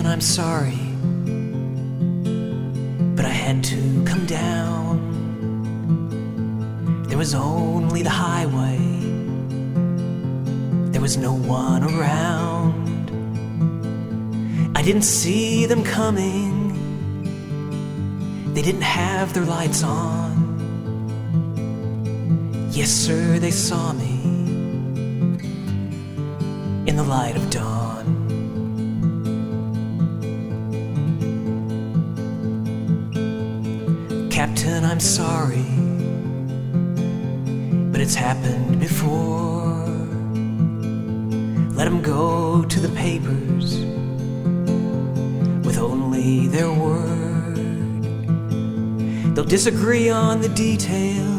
Captain, I'm sorry, but I had to come down. There was only the highway, there was no one around. I didn't see them coming, they didn't have their lights on. Yes, sir, they saw me in the light of dawn. Captain, I'm sorry, but it's happened before. Let them go to the papers with only their word. They'll disagree on the details,